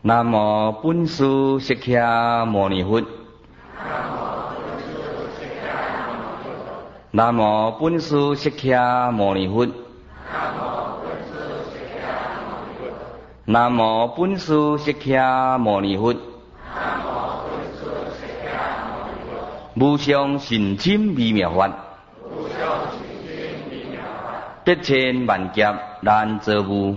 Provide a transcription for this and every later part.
南无本师释迦牟尼佛。南无本师释迦牟尼佛。南无本师释迦牟尼佛。无上甚深微妙法，百千万劫难遭遇。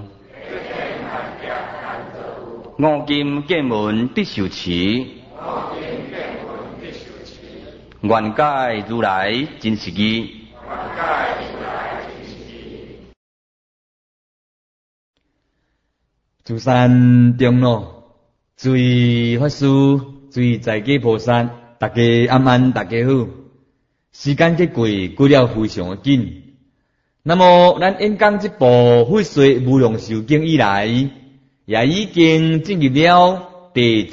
五金见闻必受持，愿解如来真实义。 诸山中路，诸位法师，诸位在家菩萨，大家安安，大家好。时间过了非常的紧。那么，咱演讲这部《佛说无量寿经》以来，也已经进入了第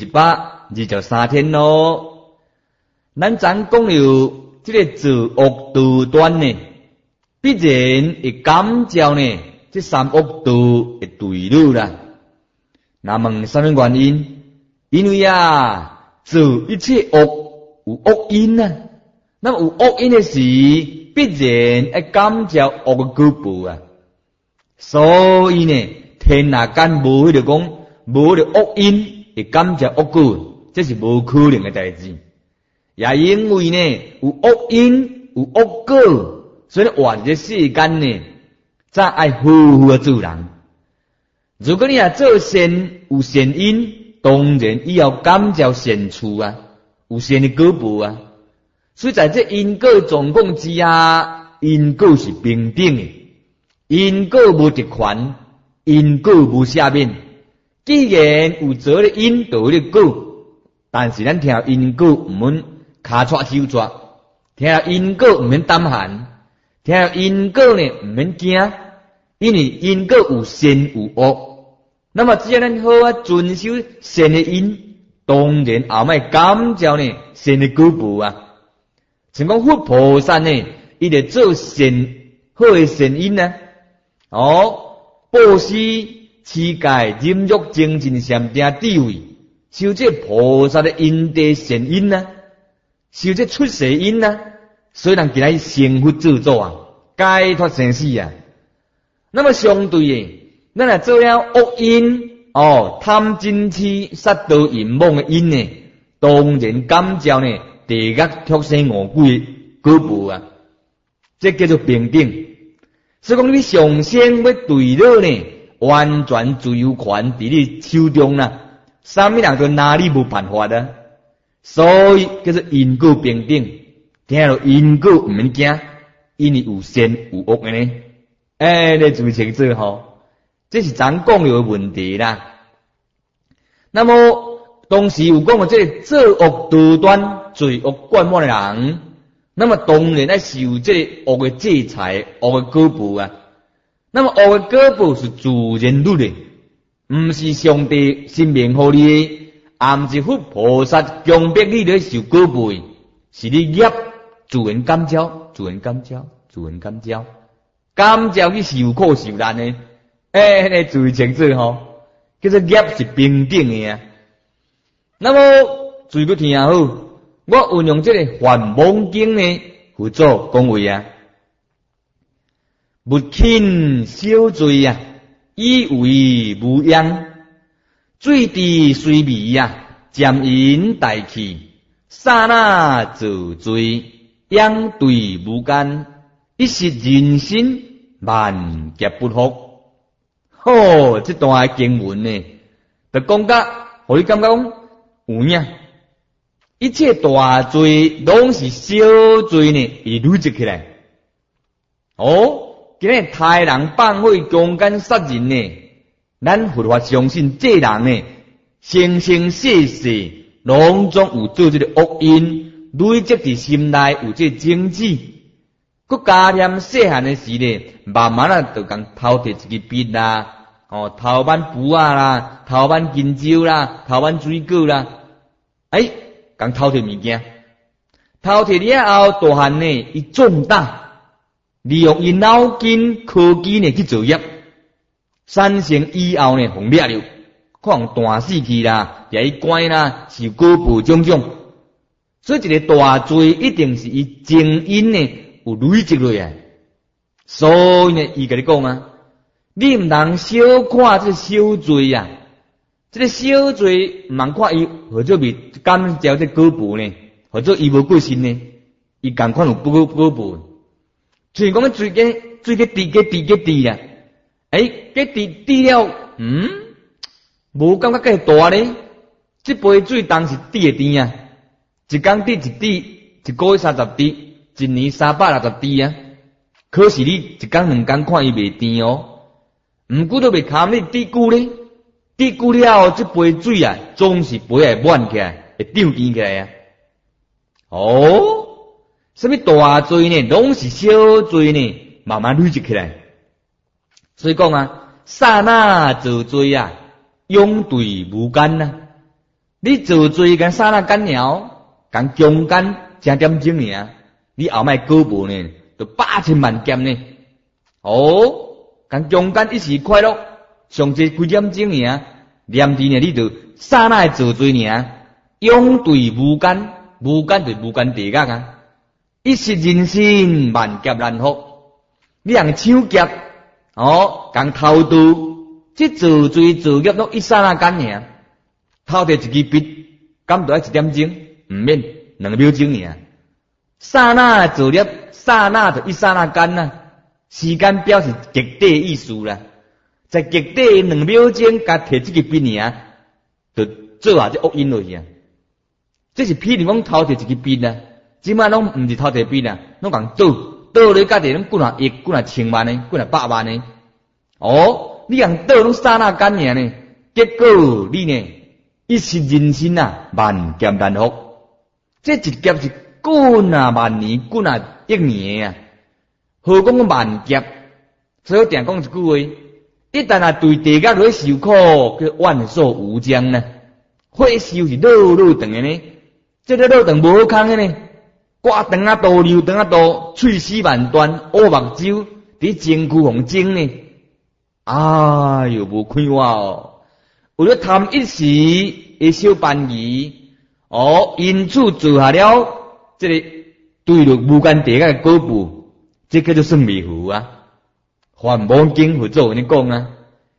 123天咯。咱昨讲了这个自恶道端呢，必然会感召呢这三恶道的对路啦。那问什么原因？因为做一切恶有恶因啊。那么有恶因的事，必然会感召恶的果报啊。所以呢，天下间无迄个讲无了恶因会感召恶果，这是无可能的代志。也因为呢有恶因有恶果，所以活在世间呢，才爱好好的做人。如果你做善有善因，当然以后感召善处啊，有善的果报啊。所以在这因果状况之下，因果是平等的，因果无特权，因果无下面。既然有做的因，就有的果，但是咱听因果唔免卡抓手抓，听因果唔免胆寒，听因果呢唔免惊，因为因果有善有恶。那么只要咱好遵守善的因，当然后摆感召呢善的果报啊。像讲佛菩萨呢，伊就做善好的善因啊。布施、持戒、忍辱、精进、禅定、智慧，修这菩萨的因地善因啊，修这出世因啊，所以人起来成佛做主啊，解脱生死啊。那么相对的，咱若做了恶因贪嗔痴杀盗淫妄的因呢，当然感召呢地狱畜生恶鬼的果报啊，这叫做平等。所以讲你上先要对了呢，完全自由权伫你手中啦，啥物人都拿你无办法啊。所以叫做因果平等。听到因果唔免惊，因为有善有恶的呢。你注意清楚吼，这是咱讲的问题啦。那么当时有讲的这个作恶多端、罪恶贯满的人，那么当然要受这个恶的制裁、恶的果报啊。那么恶的果报是自然律的，不是上帝心明予你的，也不是佛菩萨强迫你来受果报，是你业自然感召、自然感召、自然感召，感召去受苦受难的。你注意清楚吼，叫做业是平等的啊。那么注意听好，我运用这个《梵网经》呢，辅助讲话啊。勿轻小罪啊，以为无殃；水滴虽微啊，沾饮大器。刹那造罪，殃对无间。一时人生，万劫不复。这段经文呢，就讲甲，互你感觉讲有影。一切大罪拢是小罪呢，而累积起来。今日杀人放火、强奸杀人呢，咱佛法相信这人呢，生生世世拢总有做这个恶因，累积伫心内有这种子。佮加添细汉的时呢，慢慢就共偷摕一支笔啦，偷挽布啊啦，偷挽金蕉啦，偷挽水果啦，共偷摕物件。偷摕了后，大汉呢，伊壮大。利用伊脑筋科技呢去作业，产生以后呢，互灭了， 可能断死去啦，掠去关啦，受果报种种。所以一个大罪一定是伊前因呢有累积落来。所以呢，伊甲你讲啊，你毋通小看这小罪啊，这个小罪毋通看伊或者未感召这果报呢，或者伊无过身呢，伊共款有果报。所以讲罪个低啊，个低了，无感觉介大咧。这杯水当是滴的甜啊，一工滴一滴，一个月30滴，一年360滴啊。可是你一工两工看伊袂甜哦，毋过都袂堪你滴久咧，滴久了这杯水啊，总是杯会满起来，会涨甜起来啊。哦，什么大罪呢？拢是小罪呢，慢慢累积起来。所以讲啊，刹那造罪啊，永对无间啊。你造罪跟刹那干了，跟强奸加点钟尔，你后摆果报呢，就8000万减呢。哦，跟强奸一时快乐，上济几点钟尔，念字呢，你就刹那造罪尔，永对无间，无间对无间地狱啊。一时人生万劫难伏，你人抢劫，共偷渡，这造罪造业拢一刹那间尔。偷摕一支笔，敢着要1点钟，毋免2秒钟尔。刹那造业，刹那就一刹那间啊。时间表示极短意思啦，在极短2秒钟，甲摕这支笔尔，就做下这恶因落去啊。这是譬如讲偷摕一支笔啊，即摆拢毋是偷摕笔啊，拢共倒咧家己拢几若亿、几若千万呢，几若百万呢。你共倒拢刹那间尔呢，结果你呢？一时人生啊，万劫难伏。这一劫是几啊万年、几啊亿年啊，何讲万劫？所以我定讲一句话：一旦啊对地狱落受苦，叫万寿无疆呢。火烧是老长的呢，这个老长无好空的呢，挂长啊刀、流长啊刀，碎尸万段，乌目睭伫前躯红蒸呢。哎哟，无看我哦！为了贪一时的小便宜，因此做下了这个对着无间地狱的果报，这叫做算未符啊。还无经佛祖跟你讲啊，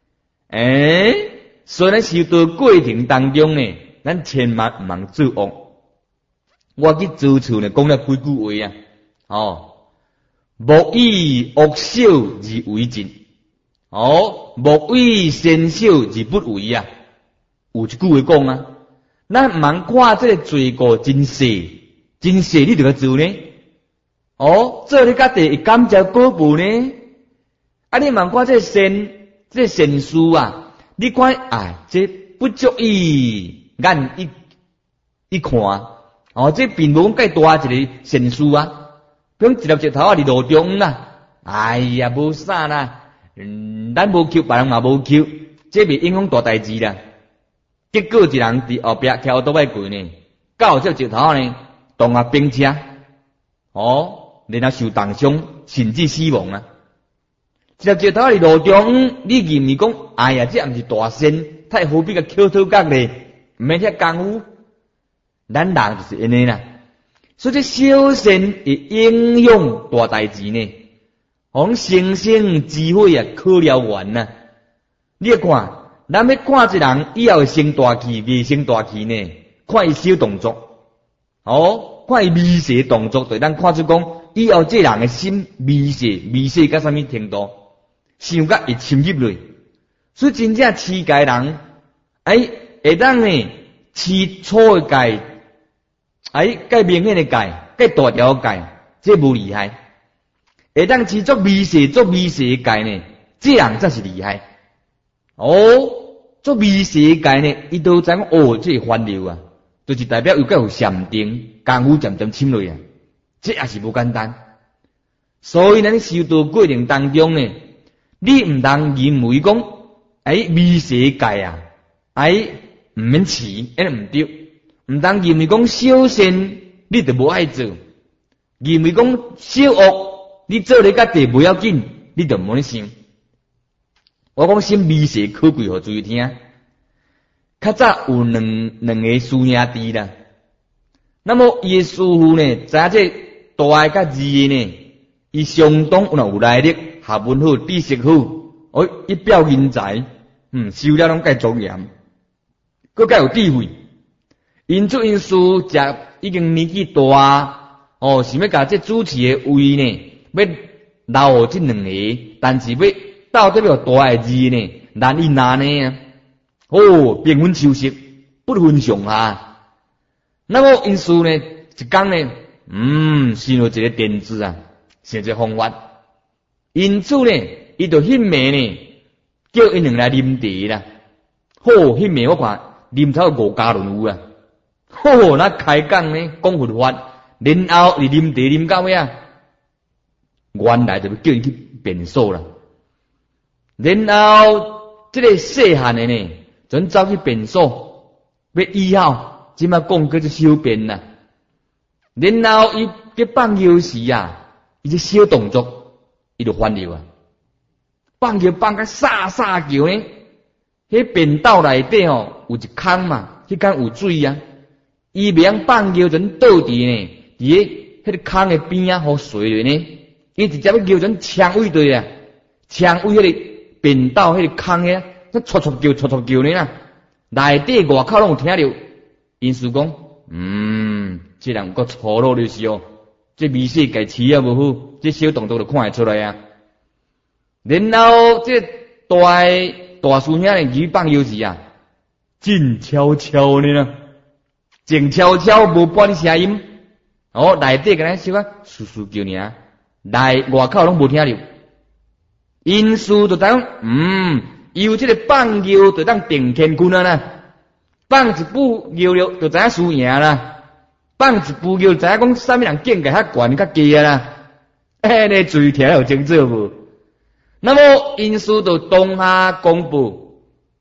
所以咱修道过程当中呢，咱千万毋通做恶。我去做厝呢，讲了几句话啊，莫以恶小而为尽。莫为善小而不为啊！有一句话讲啊，咱毋通看这个罪过真细，真细你就要做呢。做你家己会感召果报呢。你毋通看这个善事啊，你看这不足以眼一看。这并无讲介大一个善事啊。比如一粒石头啊，伫路中啦，哎呀，无啥啦。咱无求，别人嘛无求，这袂影响大代志啦。结果一人伫后壁骑奥多摆过呢，到这石头呢，动下冰车，然后受重伤，甚至死亡啊！一粒石头伫路中，你认为讲，哎呀，这毋是大善，太何必个捡土角咧？毋免遐功夫，咱人就是安尼啦。所以这小善会影响大代志呢。星星智慧啊，可了完呐！你看，咱要看一人以后升大气，未升大气呢？看伊小动作，看伊微细动作，对咱看出讲以后这人的心微细到什么程度，想甲会深入落。所以真正持戒人，会当呢持粗的戒，介明显的戒，介大条戒，这无厉害。会当持足微细的戒呢，这人才是厉害。足微细的戒呢，伊都知讲这烦恼啊，就是代表有够有禅定，功夫渐渐深落啊，这也是无简单。所以咱修道过程当中呢，你毋通认为讲，微细的戒啊，毋免持，毋对，毋通认为讲小善你就无爱做，认为讲小恶。你做咧家己不要紧，你就无咧想。我讲心微细可贵，互注意听。 较早有两个师兄弟啦。那么伊师父呢，知影这大甲二呢，伊相当有来历，学问好，知识好，一表人才，修了拢介庄严，佫介有智慧。因此因师食已经年纪大，想要甲这主持的位呢，要留这两个，但是要到底要大的字呢，难以拿呢啊！平分秋色，不分上下。那么因师呢，一讲呢，想到一个点子啊，想一个方法。因此呢，伊就迄暝呢，叫因两来啉茶啦。迄暝我看啉超5加仑有啊。那开讲呢，讲佛法，然后伊啉茶啉到尾啊，原来就要叫伊去便所啦。然后这个细汉的呢，准走去便所，要医好，即马讲叫做小便啦。然后伊去放尿时啊，伊这小动作，伊就翻尿啊，放尿放甲沙沙叫呢，迄便斗内底有一坑嘛，迄坑有水啊。伊袂晓放尿阵倒伫呢，伫迄个坑的边啊，好水落呢。伊直接要尿阵呛位对啊，呛位迄个便斗迄个坑个，那撮撮叫呢啦。内底外口拢有听着。因师讲，这人有够粗鲁就是哦，这微细界饲也无好，这小动作就看会出来啊。然后这大师兄呢，去放尿时啊，静悄悄呢啦。静悄悄无半点声音，内底个咱小可簌簌叫尔，外口拢无听着。因师就知影，有这个放尿就当定乾坤啊啦，放一步尿了就知影输赢啦，放一步尿就知影讲啥物人境界较悬较低啊啦，你注意听有清楚无？那么因师就当下公布，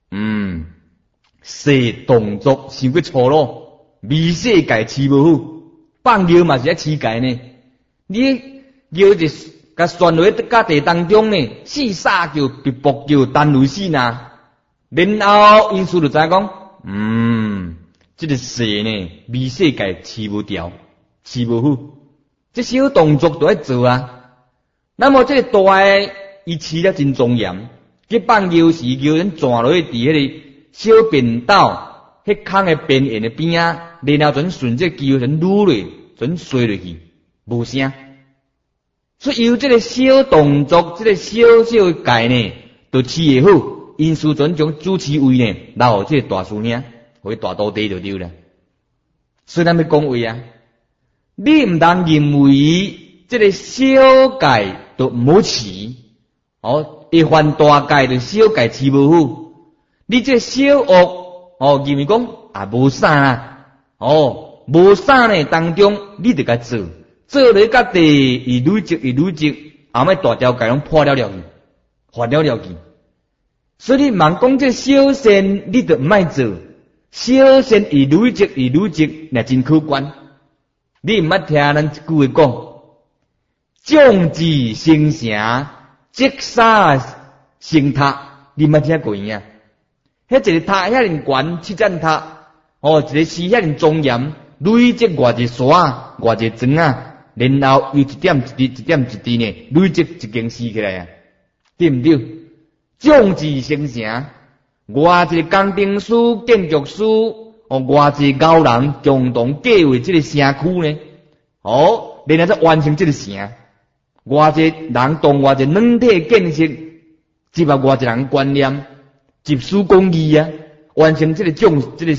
细动作伤过粗鲁。微细界饲无好，放尿嘛是咧饲界呢。你尿就甲旋落喺家地当中呢，四撒叫、别搏叫、单类死呐。然后因师就知讲，这个细呢，微细界饲无掉，饲无好，这小动作都要做啊。那么这个大的伊饲了真庄严，去放尿时尿人转落去伫迄个小便斗。迄坑的边缘的边啊，然后准顺这球准撸落，准碎落去，无声。所以有这个小动作，这个小小的界呢，就饲会好。因师准将主持位呢，留这个大师兄，或大徒弟就对了。所以咱要讲话啊，你唔当认为这个小界就唔好饲，一番大界就小界饲无好。你这小恶。认为讲无啥啦，无啥呢当中，你得甲做咧甲地，伊累积，后尾大条界拢破了去，发了去。所以你茫讲这小善，你得唔爱做，小善伊累积，那真可观。你唔捌听咱一句话讲，将之生成，积沙成塔，你捌听过影？迄一个塔遐尼悬，7层塔，一个寺遐尼庄严，累积偌一山，偌一庄啊，然后又一点一滴呢，累积一间寺起来啊，对毋对？将之生成，偌一个工程师、建筑师，偌一个高人共同计划这个城区呢，然后再完成这个城，偌一个人动偌一个软体建设，集合偌一人观念。集思广益啊，完成这个城，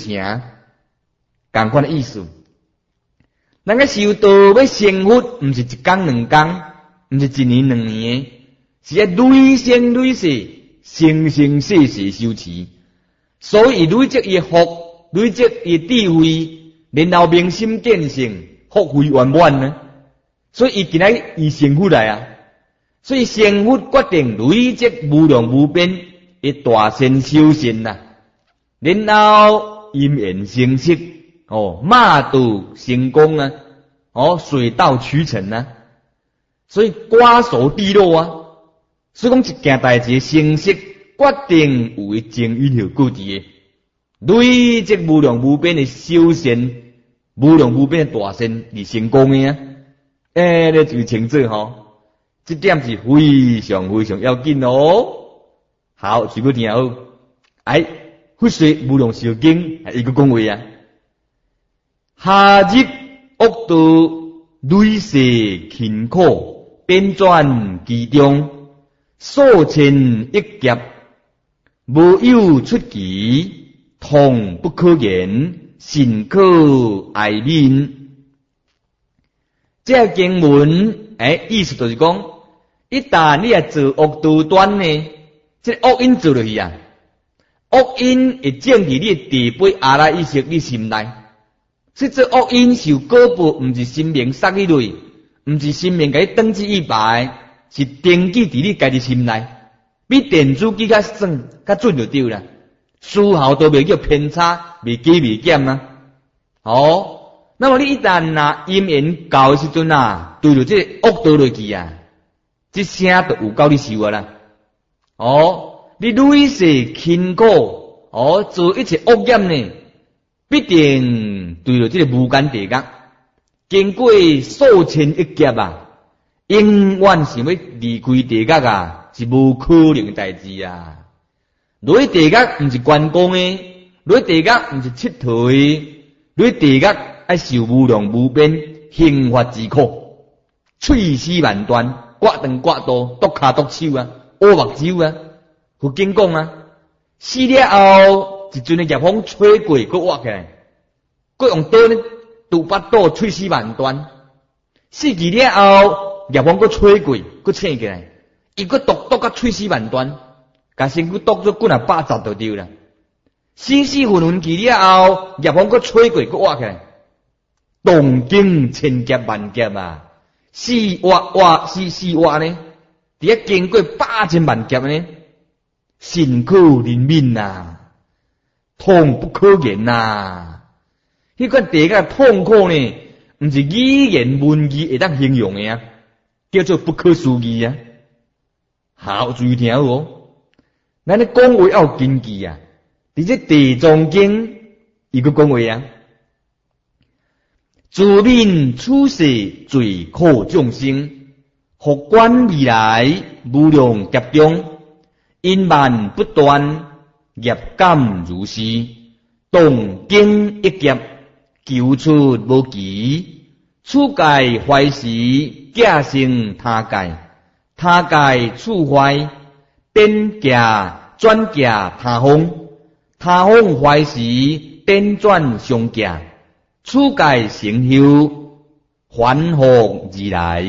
同款的意思。咱个修道要成佛，毋是一工两工，毋是一年两年，是要累生累世，生生世世修持。所以累积伊福，累积伊智慧，然后明心见性，福慧圆满呢。所以伊今仔伊成佛来啊，所以成佛决定累积无量无边。一大善修善呐，然后因缘成色，马到成功啊，水到渠成啊，所以瓜熟蒂落啊，所以讲一件代志成色决定有情因后果伫诶， 累积无量无边的修善，无量无边的大善而成功的啊！你就清楚吼，这点是非常非常要紧哦。好，全部听好。佛说无量寿经一个讲话啊，下入恶道，累世勤苦，变转其中，数千亿劫，无有出奇，痛不可言，甚可哀悯。这经文意思就是讲，一旦你做恶道端呢，这恶因做落去啊，恶因会种伫你地杯阿赖意识你心内，所以这恶因受果报，毋是心明杀你类，毋是心明甲你登记一排，是登记伫你家己心内，比电子机较算较准就对啦，丝毫都袂叫偏差，袂加袂减啊。那么你一旦因缘到的时阵啊，对着这个恶道落去啊，这声就有够你受啊啦。你累世勤苦，做一切恶业呢，必定对着这个无间地狱，经过数千亿劫啊，永远想要离开地狱啊，是无可能的代志啊。落地狱毋是关公的，落地狱毋是佚佗的，落地狱爱受无量无边刑罚之苦，碎尸万段，刮断刮刀，剁骹剁手啊，挖目睭啊。佛经讲啊，死了后一阵的业风吹过，佮挖起来，佮用刀呢拄巴肚碎尸万段。死去了后，业风佮吹过，佮醒起来，伊佮剁甲碎尸万段，甲身躯剁做几啊百十就对啦。死混混去了后，业风佮吹过，佮挖起来。动经千劫万劫啊，死挖呢，伫遐经过百千万劫呢，辛苦怜悯呐，痛不可言呐。迄款地狱痛苦呢，毋是语言文字会当形容的啊，叫做不可思议啊。好，注意听好咱咧讲话要有根据啊。伫这地藏经伊个讲话啊。自命处世最苦众生，复观未来无量劫中，因慢不断，业感如是，动经一劫，求出无期。此界坏时，假生他界，他界处坏，变价转价他方，他方坏时，变转上价。此界成后，反复而来。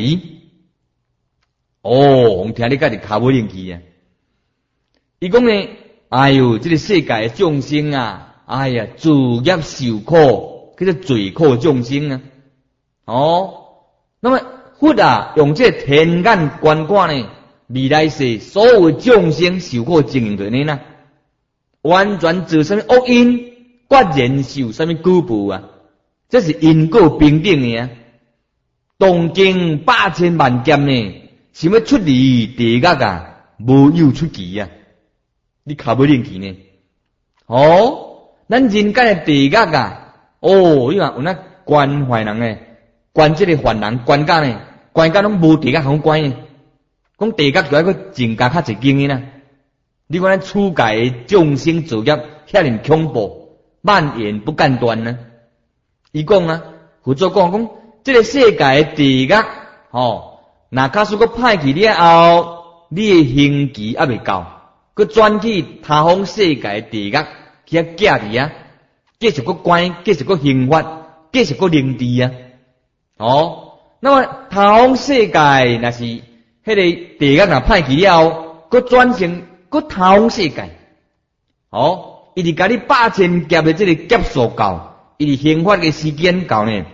我听你家己卡不进去啊！伊讲呢，这个世界的众生啊，自业受苦，叫做罪苦众生啊。那么佛啊，用这天眼观看呢，未来世所有众生受苦情形就呢啦，完全做什么恶因，决然受什么果报啊！这是因果平等的啊！东经百千万劫呢，想要出离地狱啊，无有出奇啊！你卡不进去呢？咱人间的地狱啊，你看有那关坏人呢，关这个犯人关家呢，关家拢无地狱好关呢。讲地狱就要个增加较一经的啦。你看咱处界的众生作业遐尼恐怖，蔓延不间断呢。伊讲啊，佛祖讲这个世界的地狱，若假使佫歹去了后，你的刑期还未到，佫转去他方世界的地狱去遐架伫啊，继续佫关，继续佫刑罚，继续佫凌迟啊。那么他方世界若是迄个地狱若歹去了后，佫转成佫他方世界，伊是甲你百千劫的这个劫数到。伊刑罚的时间到呢，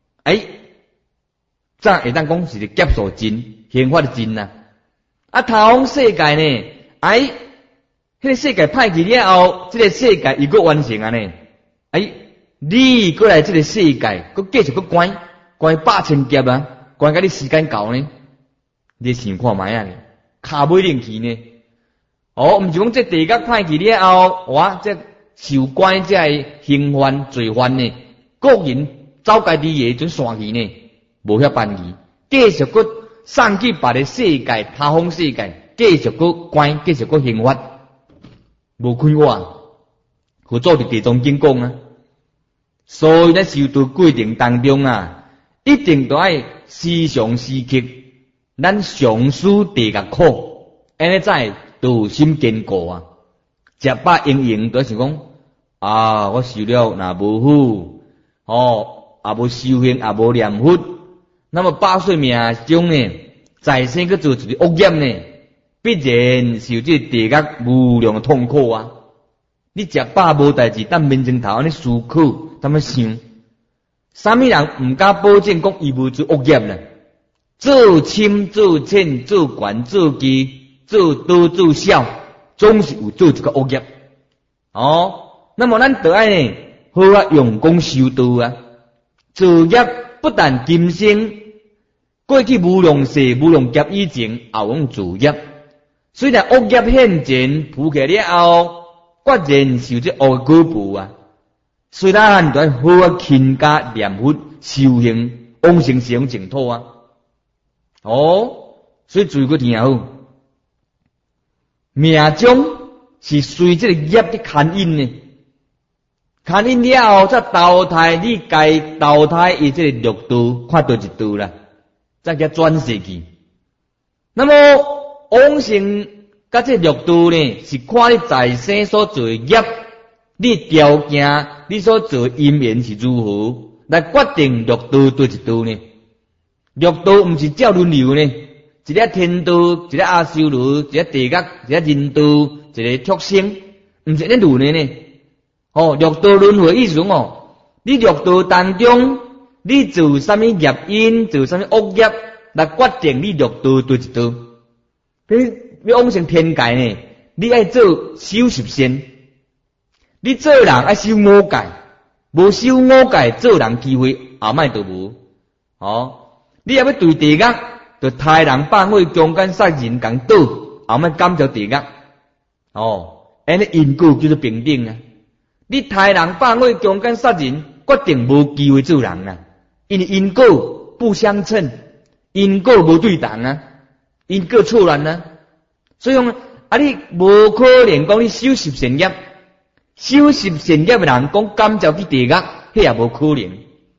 则会当讲是个劫数尽，刑罚的尽啊。他方世界呢，迄个世界歹去了后，这个世界伊佫完成啊呢，你过来这个世界，佫继续佫关百千劫啊，关甲你时间到呢，你想看卖啊呢？卡袂进去呢？毋是讲这地狱歹去了后，这受关这个刑犯罪犯呢，个人走家己的阵线去呢，无遐办去，继续搁送去别个世界、他方世界，继续搁关，继续搁刑罚，无开我，佛祖伫地藏经讲啊，所以咧修道过程当中啊，一定都爱时常时刻，咱常思地狱苦，安尼才道心坚固啊。食饱盈盈都想讲啊，我受了若无好，也无修行，也无念佛，那么8岁命中呢，再生去做一个恶业呢，必然受这地狱无量的痛苦啊！你食饱无代志，等面前头安尼思考，怎么想？啥物人毋敢保证讲伊无做恶业呢？做深做浅做悬做低做多做少，总是有做一个恶业。那么咱得爱呢，好啊用功修道啊，做业不但今生，过去无量世无量劫以前也用做业。虽然恶业现前浮起了后，决然受这恶的果报啊。虽然咱好啊勤加念佛修行，往生西方净土啊。所以注意个听好，命中是随这个业的牵引呢，牵引了后再投胎，你该投胎以这个六道看到一道啦，再叫转世去。那么往生甲这六道呢，是看你在生所做的业，你条件，你所做的因缘是如何，来决定六道对一道呢？六道毋是照轮流呢，一个天道，一个阿修罗，一个地狱，一个人道，一个畜生，毋是咧轮的呢。六道轮回意思讲你六道当中，你做啥物业因，做啥物恶业，来决定你六道对一道。你往生天界呢，你爱做修十善，你做人爱修五戒，无修五戒做人机会后摆都无。你也要对地狱，就杀人放火、强奸杀人共倒，后摆感召地狱。安尼因果叫做平等啊！你杀人放火、强奸杀人，决定无机会做人啊！因为因果不相称，因果无对等啊，因果错乱啊！所以讲你无可能讲你修十善业，修十善业的人讲感召去地狱，迄也无可能。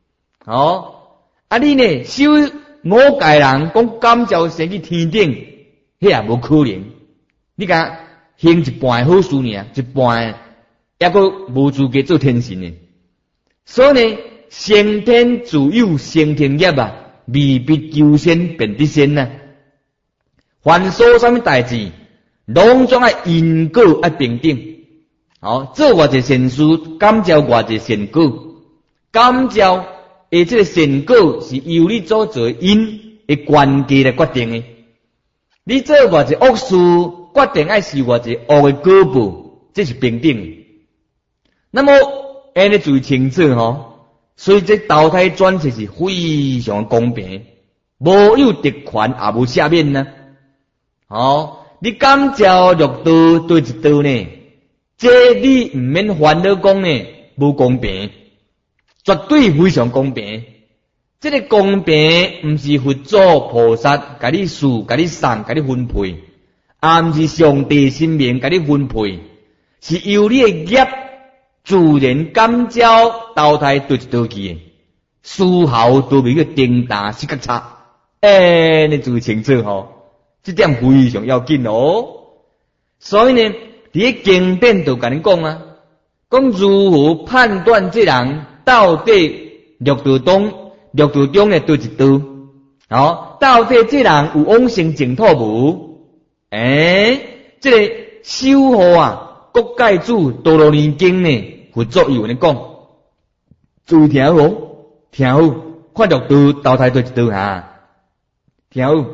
你呢修五戒人讲感召升去天顶，迄也无可能。你甲行一半好事呢，一半也阁无资格做天神呢。所以呢，先天自有先天业啊，未必求仙变得仙啊。凡所啥物代志，拢总爱因果爱平等。做偌一善事，感召偌一善果，感召这个善果是由你所做因的关键来决定的。你做偌一恶事，决定爱受偌一恶的果报，这是平等的。那么安尼最清楚所以这投胎转世是非常公平，无有特权也无赦免呢。你感召六道对一道呢，这你毋免烦恼讲呢无公平，绝对非常公平。这个公平毋是佛祖菩萨甲你赐、甲你送、甲你分配，也毋是上帝神明甲你分配，是由你的业自然感召投胎对一道去的，丝毫都未去颠打失觉差。你注意清楚这点非常要紧所以呢，伫经典就甲你讲啊，讲如何判断这人到底六道中的对一道，到底这人有往生净土无？这个修好国界主《陀罗尼经》呢，佛祖有咧讲，注意听好，听好，看六道投胎对一道听好。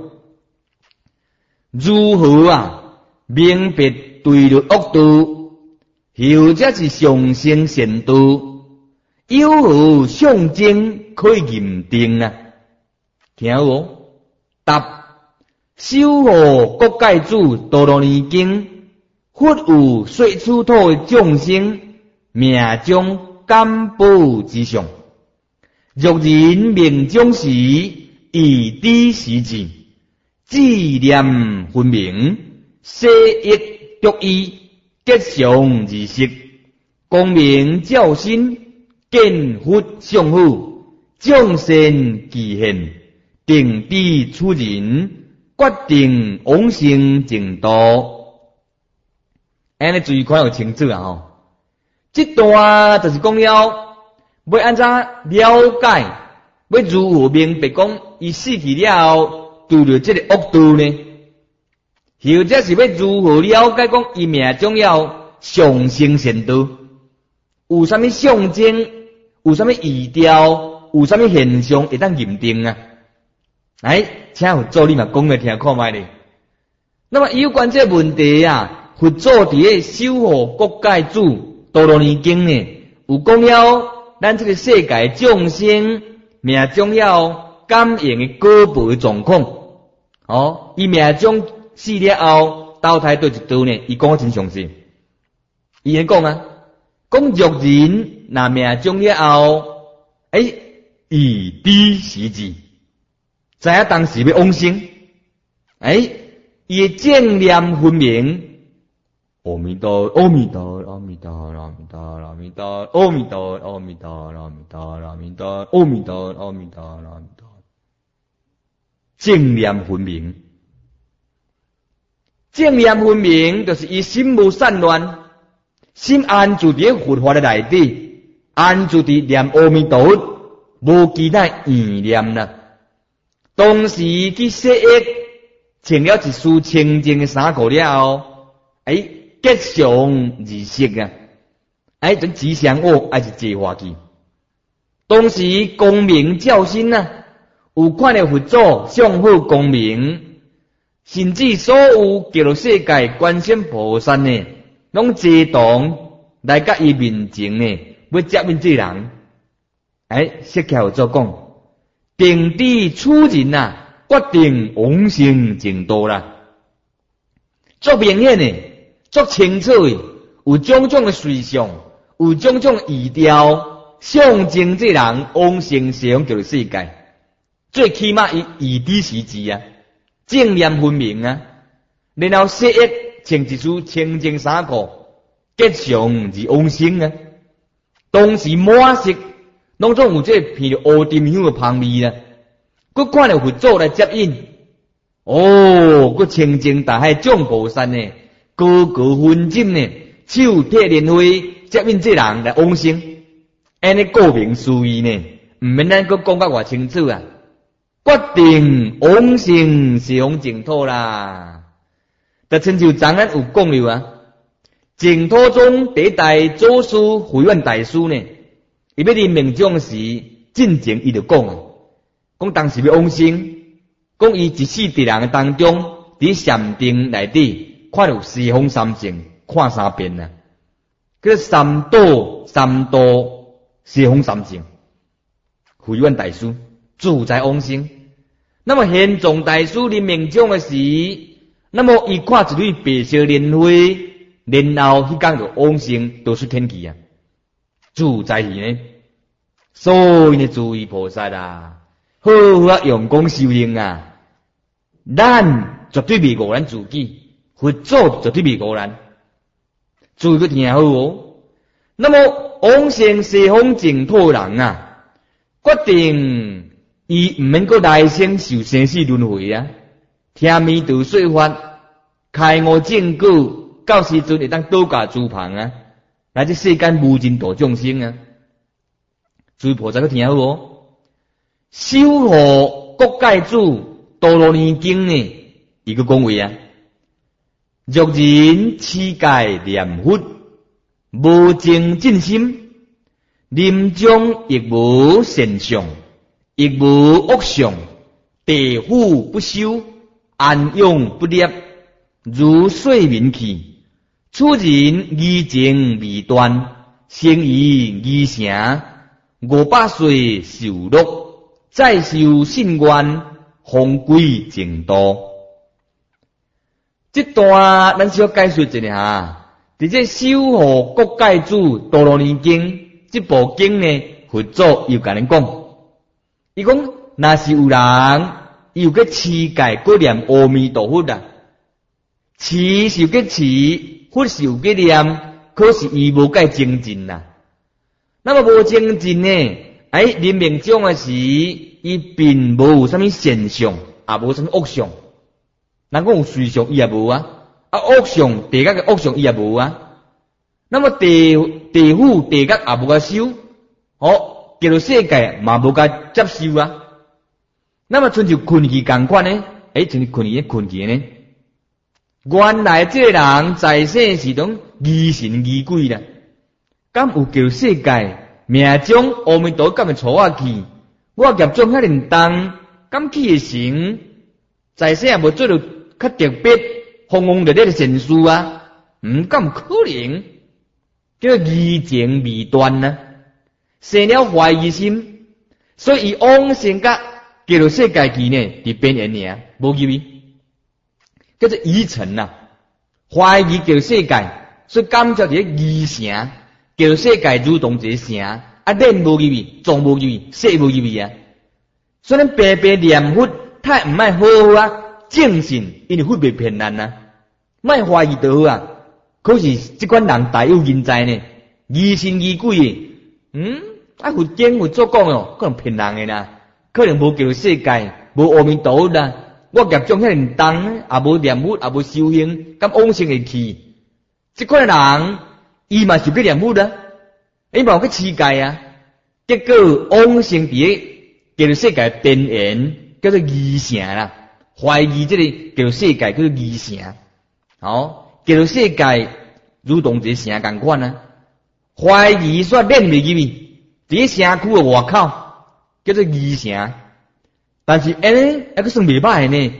如何明别对立恶道，或者是上升善道，有何象征可以认定啊？听好答：修护国界主《陀罗尼经》，佛有说出土的众生， 命中干布之上。若人命中时，以知时至，志念分明，舍益得意，吉祥而息，光明照身，见佛相好，众善具现，定知处人，决定往生净土。安尼注意看有清楚啊吼！这段就是讲了，要安怎了解，要如何明白讲，伊死去了后，拄着这个恶道呢？或者是要如何了解讲，伊命中要上升善道，有啥物象征，有啥物意调，有啥物现象会当认定啊？来，请佛祖你嘛讲来听看卖咧。那么有关这个问题啊，佛祖伫个守护国界主《陀罗尼经》呢，有讲了咱这个世界众生命中要感应的果报的状况。哦，伊命中死了后，投胎对一道呢？伊讲得真详细。伊安讲啊，讲若人若命中了后，以知时至。知影当时要往生，伊的正念分明，阿弥陀，阿弥陀，阿弥陀，阿弥陀，阿弥陀，阿弥陀，阿弥陀，阿弥陀，阿弥陀，阿弥陀，阿弥陀，阿弥陀，正念分明。正念分明，就是伊心无散乱，心安住伫佛法的内底，安住伫念阿弥陀佛，无其他意念啦。当时去舍益，穿了一束清净的衫裤了后，吉祥而息啊！种吉祥物还是坐化去。当时光明照身啊，有看到佛祖相好光明，甚至所有极乐世界观世音菩萨呢，拢齐同来甲伊面前呢，要接引这人。释迦佛祖讲。定知处人啊，决定往生净土啦。足明显的，足清楚的，有种种的随象，有种种意调，象征这人往生西方极乐世界。最起码伊以知时至啊，正念分明啊，然后舍益穿一束清净衫裤，吉祥而往生啊。当时满色。拢总有这闻着乌丁香的香味啦，佮看到佛祖来接引，佮清净大海众菩萨呢，高高分金呢，手贴莲花接引这人来往生，安尼顾名思义呢，毋免咱佮讲甲偌清楚啊，决定往生西方净土啦。就亲像昨日有讲了啊，净土中第一代祖师慧远大师呢。伊要临命终时，进前伊就讲啊，讲当时要往生，讲伊一世伫人当中，伫禅定内底看到西方三境，看三遍啊，叫三道西方三境。慧远大师自在往生。那么玄奘大师临命终的时，那么伊看一蕊白色莲花，然后迄天就往生，都出天去啊。自在去呢，所以呢，诸位菩萨啊，好好用功修行啊，咱绝对袂误咱自己，佛祖绝对袂误咱。注意要听好哦。那么往生西方净土人啊，决定伊毋免搁来生受生死轮回啊，听弥陀说法，开悟正果，到时阵会当倒驾诸旁啊。来这世间无尽度众生啊！诸位菩萨要听好哦。守护国界主《陀罗尼经》呢，伊个讲话啊，若人持戒念佛，无正正心，临终亦无善相，亦无恶相，地府不修，安养不劣，如睡眠去。此人疑情未断，生于疑城，500岁受禄，再受信愿，方归净土。这段咱需要解说一下， 伫这守护国界主陀罗尼经这部经呢，佛祖又甲恁讲，伊讲若是有人伊有个持戒过念阿弥陀佛啦，持是有个持，佛是有个念，可是伊无解精进啦。那么无精进呢？临命终的时，伊并无有啥物善相，也无啥物恶相。人讲有随相，伊也无啊。恶相、地狱嘅恶相，伊也无啊。那么地府、地狱也无甲修，叫做世界嘛无甲接受啊。那么像就困去共款呢？像困去呢？原来这个人在世时中疑神疑鬼啦，敢有叫世界命中阿弥陀敢会带我去？我业障遐尼重，敢去会成？在世也无做到较特别、轰轰烈烈的善事啊？敢可能？叫疑情未断啊，生了怀疑心，所以伊往生甲叫做世界去呢，伫边缘尔，无入去。叫做疑尘啊，怀疑叫世界，所以感觉伫疑城，叫世界如同一个城，念无入去，撞无入去，说无入去啊。所以咱白白念佛，太毋爱好好啊，正信，因为佛袂骗人啊，莫怀疑就好啊。可是这款人大有人在呢，疑神疑鬼的，佛经佛祖讲哦，可能骗人的啦，可能无叫世界，无阿弥陀佛啦。我业障遐尼重，也无念佛，也无修行，敢往生会去？这款人，伊嘛是去念佛啦，伊嘛有去持戒啊。结果往生伫叫做世界边缘，叫做疑城啦。怀疑这个叫做世界，叫做疑城。叫做世界如同一个城共款啊。怀疑煞念袂入去，伫城区的外口，叫做疑城。但是还佫算袂歹呢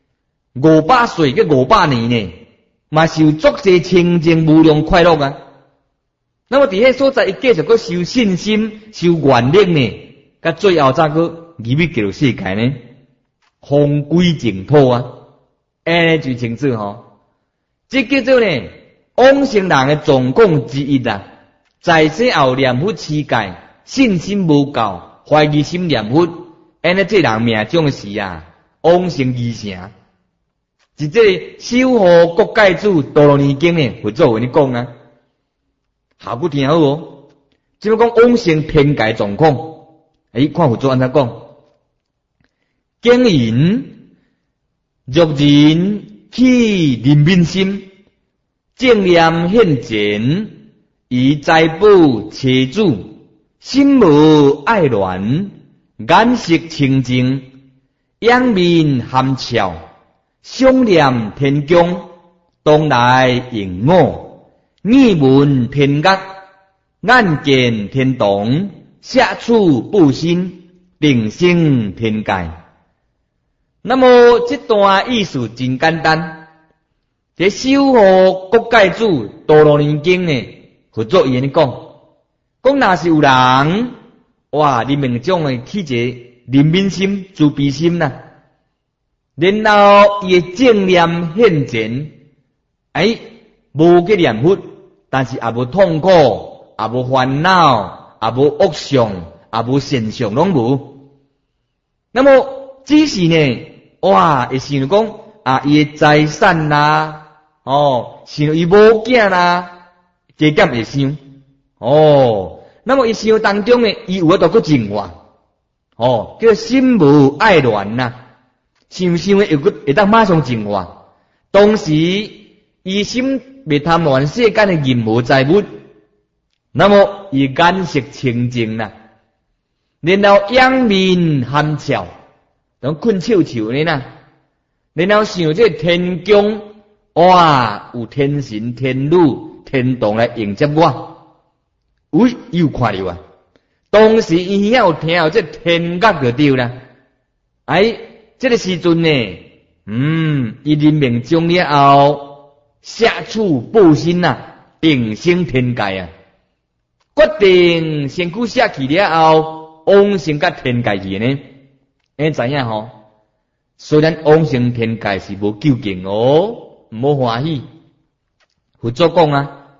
，500岁跟500年呢，嘛是有足侪清净无量快乐啊。那么伫迄所在，伊继续佫修信心、修愿力呢，甲最后再佫入去叫做世界呢，风归净土啊，就清楚吼。这叫做呢往生人的总共之一啊。在世后念佛持戒，信心无够，怀疑心念佛。这人命中的时啊，往生疑城，是这个守护国界主陀罗尼经呢，佛祖为你讲啊，效果听好哦。即讲往生天界状况，看佛祖安怎讲，经营若人起怜悯心，正念现前，以财宝车主，心无爱恋。眼色清净，仰面含笑，想念天宫，当来迎我，耳闻天乐，眼见天堂，下处不心，定生天界。那么这段意思真简单，这守护国界主陀罗尼经呢，佛祖伊安尼讲，若是有人。哇！你命中的起一个怜悯心、慈悲心啦，然后伊的正念现前，无去念佛，但是也无痛苦，也无烦恼，也无恶相，也无善相，拢无。那么只是呢，会想讲伊的财产啦，想伊无囝啦，加减会想，那么伊想当中呢，伊有法度去净化，叫心无爱恋呐，想的又会当马上净化。同时，伊心未贪恋世间的任何财物，那么伊眼色清净呐，然后仰面含笑，然后困笑笑呢呐，然后想这天宫，有天神、天女、天堂来迎接我。伊有看到啊，当时伊遐有听到这天乐就对啦。这个时阵呢，伊人命中了后，下处报身呐，定生天界啊。决定身躯下去了后，往生甲天界去呢。知影吼？虽然往生天界是无究竟哦，毋好欢喜。佛祖讲啊，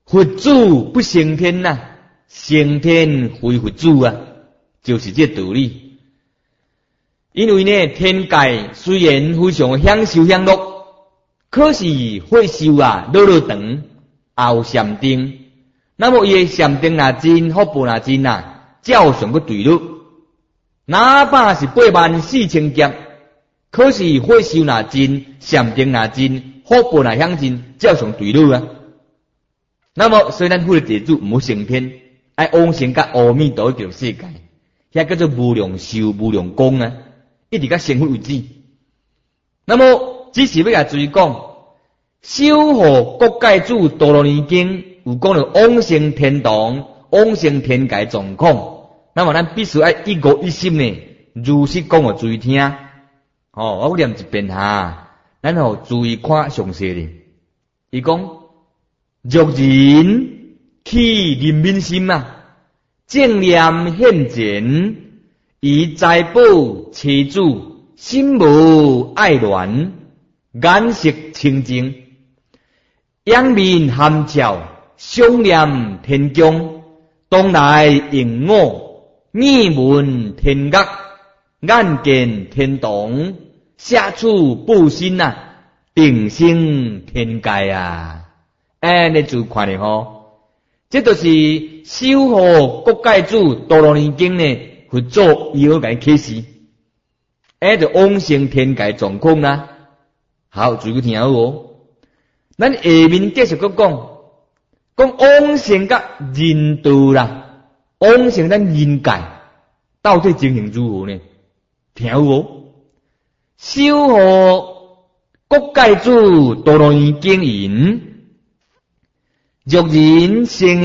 佛祖不成天呐，成天非佛祖啊，就是这道理。因为呢，天界虽然非常享受享乐，可是会受啊，落落长，后禅定。那么伊禅定若真，福报若真啊，照常个对路。哪怕是84000劫，可是会受若真，禅定若真，福报若享真，照常对路啊。那么虽然佛地主唔成天，爱往生甲阿弥陀佛世界，遐叫做无量寿、无量功啊，一直甲成佛为止。那么只是要甲注意讲，修护国界主《陀罗尼经》有讲到往生天堂、往生天界状况，那么咱必须爱一悟一心呢，如实讲互注意听。我念一遍哈，咱注意看详细咧。伊讲。若人起怜悯心啊，正念现前，以财宝车主，心无爱恋，眼色清净，仰面含笑，想念天宫，当来迎我，耳闻天乐，眼见天堂，下处布心啊，定生天界啊。你就看咧吼，这就是修护国界主《陀罗尼经》呢，去做伊好个启示，就往生天界状况啦。好，注意听好哦。咱下面继续讲往生甲人道啦，往生咱人界到底情形如何呢？听好哦。修护国界主《陀罗尼经》言。若人生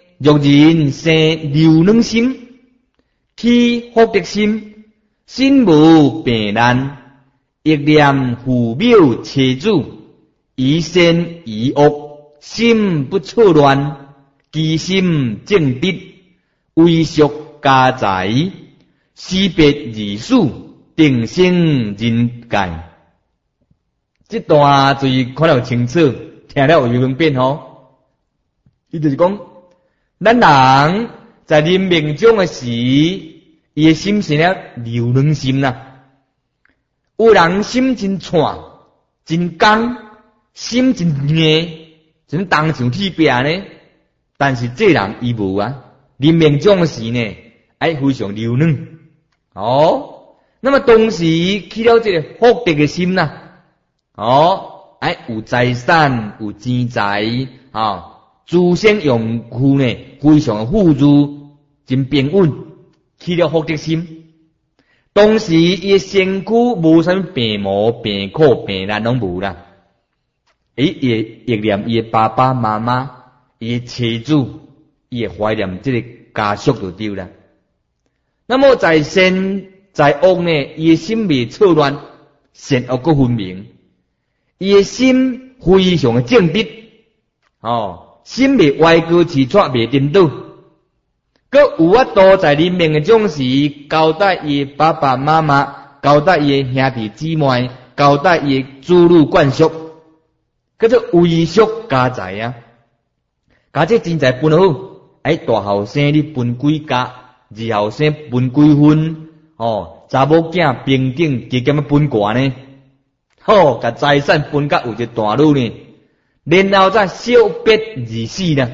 流能心，起福德心，心无病难，忆念父母妻子，以善以恶，心不错乱，其心正直，为属家财，识别而事，定生人界。这段注意看了清楚，听了有明辨吼。伊就是讲，咱人在临命终的时，伊的心是了流能心啦。有人心真颤、真刚、心真硬，真当上铁壁呢。但是这人伊无啊，临命终的时呢，非常流能。那么当时起了这个福德的心啦。有财产、有钱财诸生用户呢，非常富足，真平稳，起了福德心。当时伊身躯无啥物病魔、病苦、病难拢无啦。伊会念伊爸爸妈妈、伊妻子，伊会怀念这个家属就对啦。那么在善在恶呢，伊心未错乱，善恶各分明，伊心非常的正直，心未歪高起错，未颠倒，佮有法度在临命的种时，交代伊爸爸妈妈，交代伊兄弟姊妹，交代伊子女眷属，叫做为属家财啊。家这钱财分好，大后生你分几家，二后生分几分，查某囝平等加减分寡呢？甲财产分甲有一大路呢。然后再小别而死啦，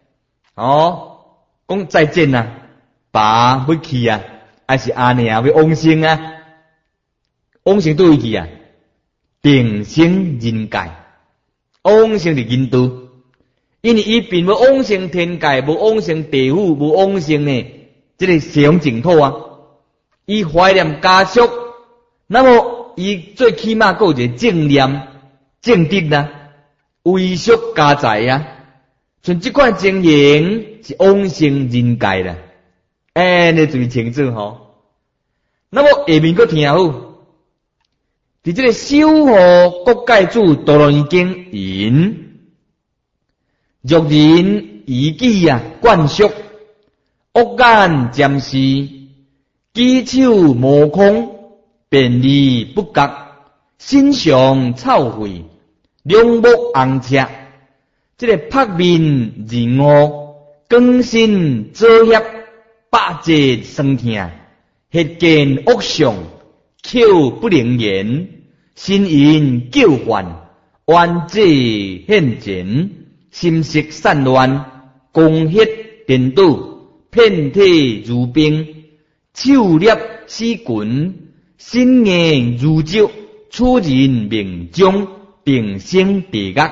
讲再见啦，爸要去啊，还是阿娘要往生啊？往生倒位去啊？定生人界，往生伫人道，因为伊并无往生天界，无往生地府，无往生呢，这个西方净土啊。伊怀念家属，那么伊最起码还有一个正念、正直啦。为属家财啊，像这款情形是往生人界啦。你注意清楚吼。那么下面佫听好，伫这个修护国界主《陀罗尼经》言：若人遗己惯属，恶眼占视，举手无空，便利不觉，心上臭秽。两目红赤， 这个拍面而恶，更新作孽，百节生痛，血见恶相，口不能言，心因叫唤，冤罪现前，心识散乱，公血颠倒，遍体如冰，手捏死棍，心硬如石，处人命中，并生地狱。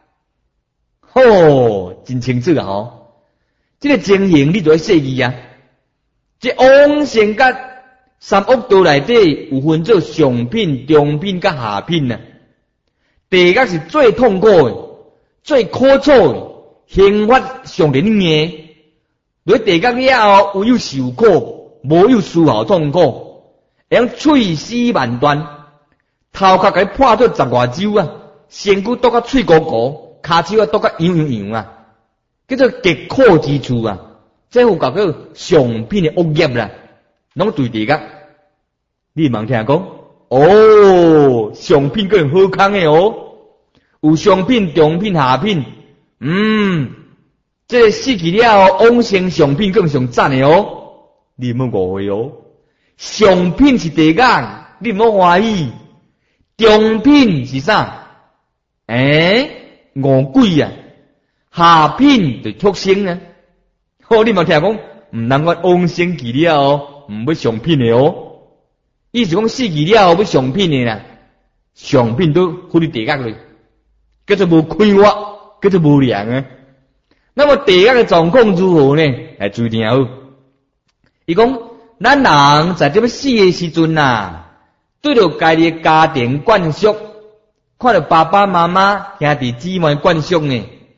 真清楚啊！这个情形你就要细记啊。这往生甲三恶道内底有分做上品、中品甲下品啊。地狱是最痛苦的、最苦楚的，刑罚上连硬。在地狱了后，有受苦，无有丝毫痛苦，用喙死万段，头壳给破做10外周啊，身躯剁甲脆鼓鼓。骹手啊，剁甲痒痒痒啊，叫做极苦之处啊！这有搞叫上品的恶业啦，拢对地狱。你茫听讲，上品个好康的哦，有上品、中品、下品。这死去了往生上品更上赞的哦，你莫误会哦。上品是地狱，你莫怀疑。中品是啥？恶鬼啊，下品就畜生啊！你嘛听讲，唔能够往生去了哦，唔要上品的哦。意思讲死去了要上品的啦，上品都付你地狱去，叫做无开挖，叫做无良啊。那么地狱的状况如何呢？来注意听好。伊讲，咱人在这要死的时阵呐，对着家己的家庭灌输。看到爸爸妈妈兄弟姊妹灌输呢，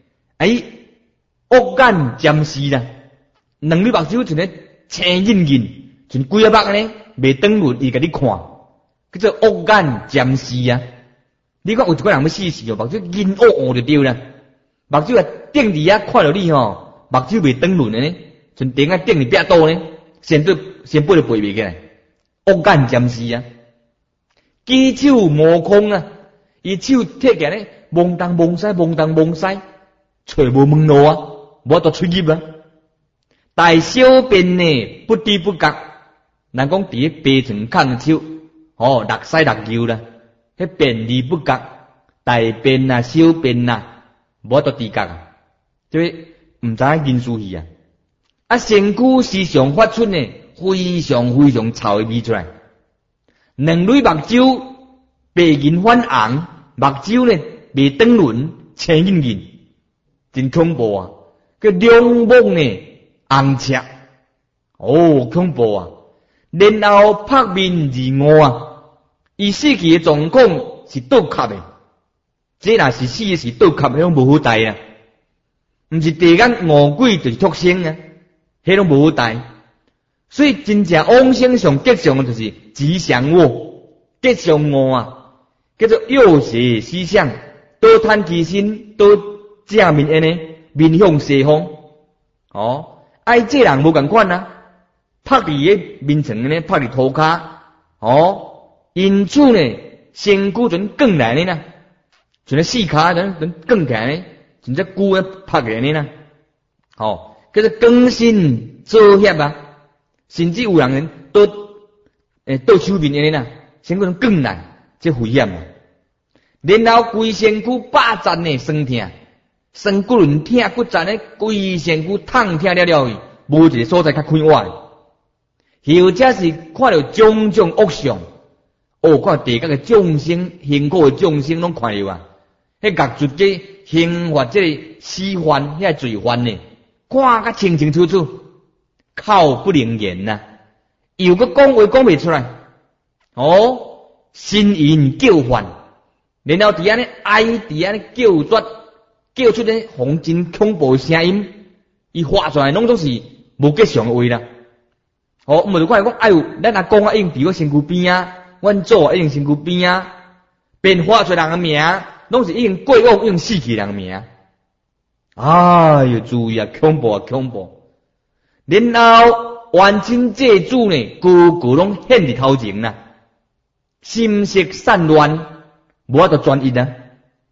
恶眼占视啦，两粒目睭像咧青印印，像几啊目呢，未登入伊甲你看，叫做恶眼占视啊。你看有一个人要死时哦，目睭银乌乌就对啦，目睭啊顶伫遐看到你吼，目睭未登入呢，像顶啊顶伫壁倒呢，先背就背袂起来，恶眼占视啊，举手摸空啊。伊手摕起来呢，蒙东蒙西，蒙东蒙西，找无门路啊，无得出入啊。大小便呢不知不觉，人讲伫咧白床看手，六西六右啦，迄便利不觉，大便啊小便啊，无得知觉啊，所以毋知影因输去啊。身躯时常发出呢非常非常臭的味出来，两蕊目睭白银反红。目睭呢未登轮，青印印，真恐怖啊！个两目呢红赤，恐怖啊！然后拍面而恶啊！伊死去的状况是倒磕的，这若是死的是倒磕，迄种无好代啊！毋是地狱恶鬼就是畜生啊，迄种无好代。所以真正往生上吉祥的就是吉祥恶，吉祥恶啊！叫做右蛇思想，倒摊其身，倒正面安尼，面向西方。这人无共款啊，拍伫个面床呢，拍伫涂骹，因此呢，身躯准更来呢啦，像咧四骹准更起来呢，像只骨咧拍起来呢啦。叫做更新作孽啊，甚至有人倒手面安尼啦，身躯更来。这危险啊！然后规身躯百战的酸痛，酸骨轮痛骨战的规身躯痛痛了，无一个所在较快活。或者是看到种种恶相，看地狱的众生、辛苦的众生拢看到啊！迄恶出嘅刑罚这个死犯、遐罪犯呢，看甲清清楚楚，口不能言呐，又个讲话讲袂出来，心因叫唤，然后伫安尼哀，伫安尼叫绝，叫出咧红真恐怖的声音，伊发出来拢总是无吉祥的话啦。毋就看讲，哎呦，咱阿公啊，已经伫我身躯边啊，阮祖啊，已经身躯边啊，便发出人的名，拢是已经过往，已经死去人的名。哎呦，注意啊，恐怖啊，恐怖！然后冤亲债主呢，个个拢显伫头前啦。心识散乱，无法度专一啊！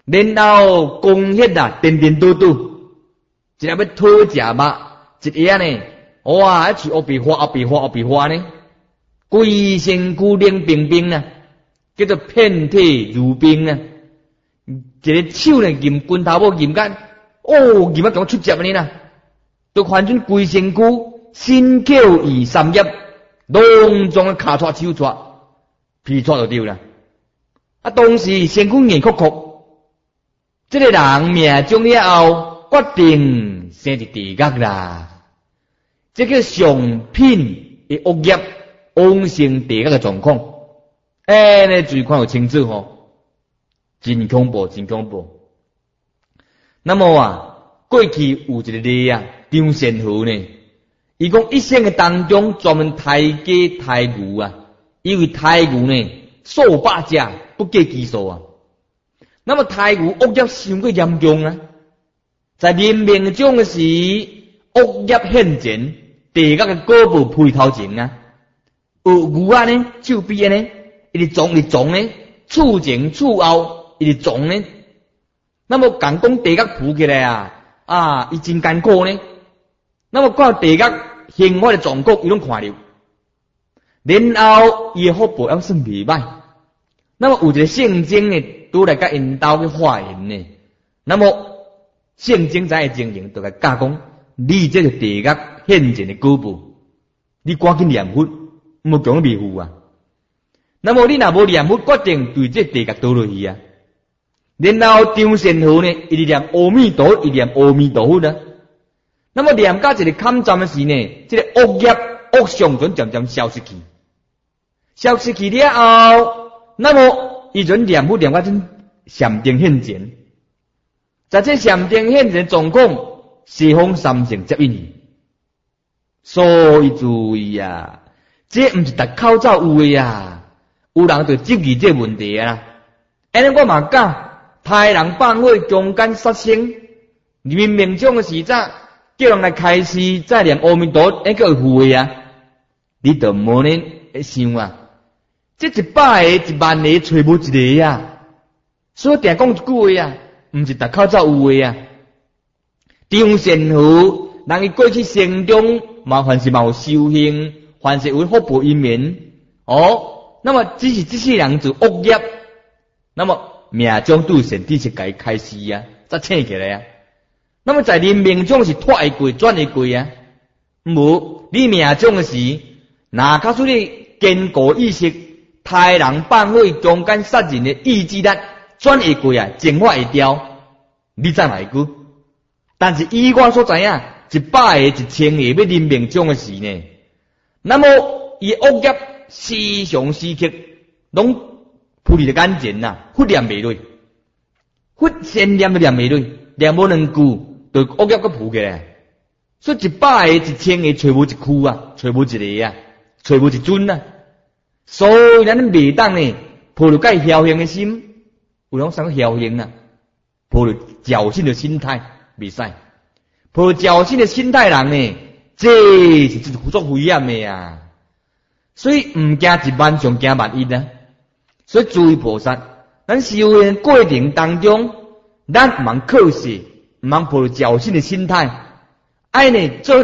然后公血啊，颠颠倒倒，一日要讨食肉，一下呢，哇，去黑白花呢，规身躯冷冰冰啊，叫做遍体如冰啊。一个手呢，吟拳头某吟间，吟啊，咁出汁呢啦，都反正规身躯身口如三叶，隆重嘅骹出手出，皮出就丢啦。啊，当时身躯硬壳壳，这个人命中了后，决定生一地狱啦。这叫上品的恶业，往生地狱嘅状况。你注意看有清楚吼。真恐怖，真恐怖。那么啊，过去有一个例啊，张善和呢，伊讲一生嘅当中专门抬鸡抬牛啊，因为抬牛呢数百只不计其数啊。那么抬牛恶业伤过严重啊，在临命终嘅时，恶业现前，地狱嘅果报配头前啊，有牛啊呢，手臂呢，一直撞呢，厝前厝后。伊就撞呢，那么讲地狱浮起来啊，伊真艰苦呢。那么到地狱刑罚的状况，伊拢看到，然后伊的福报还算袂歹。那么有一个圣经呢，拄来甲因兜去化缘呢。那么圣经在情形，就甲教讲，你这个地狱现前的果报，你赶紧念佛，莫讲未付啊。那么你若无念佛，决定对这地狱倒落去啊。然后张善和呢，一直念阿弥陀佛，一念阿弥陀佛呢。那么念到一个坎站的时呢，这个恶业恶相准渐渐消失去，消失去了后，那么伊阵念佛念到真禅定现前，在这禅定现前状况，西方三圣接引去，所以注意啊，这唔是逐口罩有的啊，有人就质疑这问题啊。安尼我嘛讲。杀人放火、强奸杀生，临命终的时阵，叫人来开示，再念阿弥陀，那个有会啊？你就无呢会想啊？这100个、10000个找无一个啊！所以定讲一句话啊，唔是逐口罩有话啊。张善和，人伊过去生中，凡是有修行，凡是有福报因缘，那么只是这些人做恶业，那么。命中对神体是该开始啊，才醒起来啊。那么在临命中是脱会过、转会过啊。无你命中的时，哪卡出你坚固意识、杀人放火、强奸杀人的意志力转会过啊，净化会掉，你再来句。但是以我所知影，100个、1000个要临命中的时呢，那么伊恶业时常时刻拢。扑你的眼前呐，忽念袂落，忽先念都念袂落，念无2句，就恶业个扑起来。所以100个、1000个找无一区啊，找无一个啊，找无一尊啊。所以咱袂当呢，抱着介侥幸的心，有人想侥幸啊，抱着侥幸的心态袂使，抱着侥幸的心态人呢，这是足危险的啊。所以唔惊1万，上惊11000啊。所以诸位菩萨，咱修行过程当中，咱唔通靠势，唔通抱着侥幸的心态，爱呢做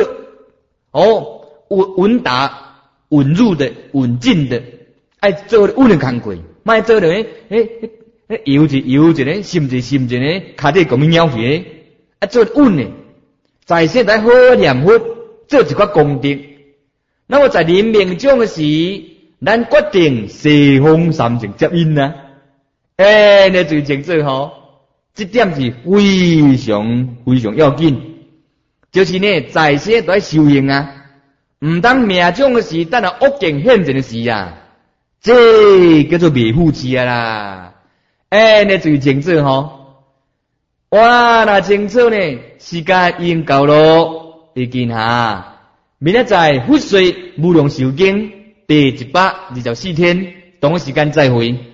稳打、稳入的、稳进的，爱做稳的工作，莫做着游一个，心一个，卡在咁样鸟去，做稳的，在世在好念佛，做一寡功德。那么在临命终的时。咱决定西方三圣接引啊！你最清楚吼，这点是非常非常要紧。就是呢，在世都要修行啊，唔当命中的事，等下恶境现前的事啊，这叫做未负气啊啦！你最清楚吼，哇，那清楚呢，时间已经到咯，已经哈，明仔载佛说无量寿经。第124天，同一时间再会。